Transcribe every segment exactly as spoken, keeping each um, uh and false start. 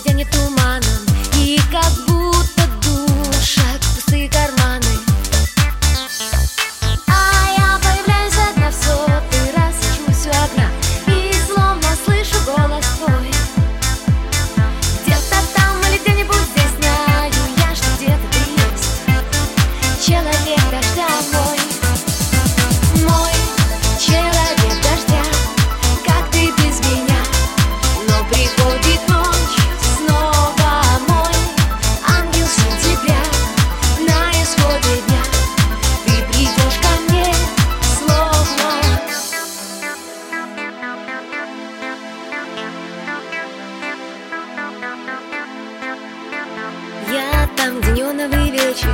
тянет туманом, и как будто душат пустые карманы. А я появляюсь одна в сотый раз, сажусь у окна и словно слышу голос твой. Где-то там или где-нибудь здесь, знаю я, что где-то ты есть. Человек дождя мой, мой человек дождя, как ты без меня. Но приходит ночь снова, мой ангел сентября. На исходе дня ты придешь ко мне словно. Я там, где неоновый вечер,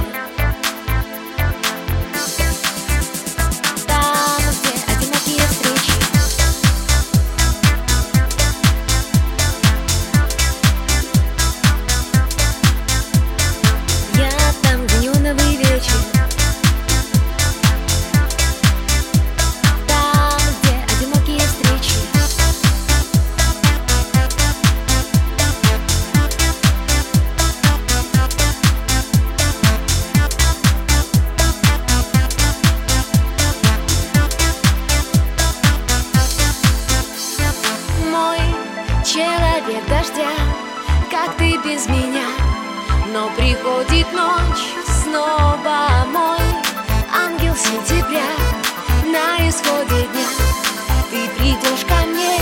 там, где одинокие встречи. Я там, где неоновый вечер, там, где одинокие встречи. Мой человек дождя, как ты без меня. Но приходит ночь снова, мой ангел сентября. На исходе дня ты придешь ко мне